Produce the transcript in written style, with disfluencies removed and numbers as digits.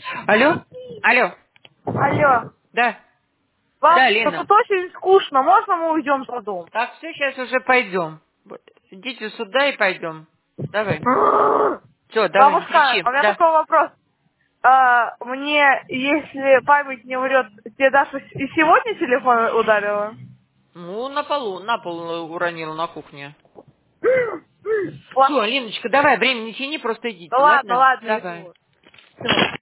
Алло? Алло? Алло. Да. Вам Да, Лена. тут очень скучно. Можно мы уйдем за дом? Так, все, сейчас уже пойдем. Идите сюда и пойдем. Давай. Все, давай, не Бабушка, кричи. у меня Да. такой вопрос. Мне, если память не врет, тебе Даша и сегодня телефон ударила? Ну, на пол уронил на кухне. Ладно, Все, Леночка, давай, время не тяни, просто идите, ладно, ладно? ладно, Давай. иду. Всё.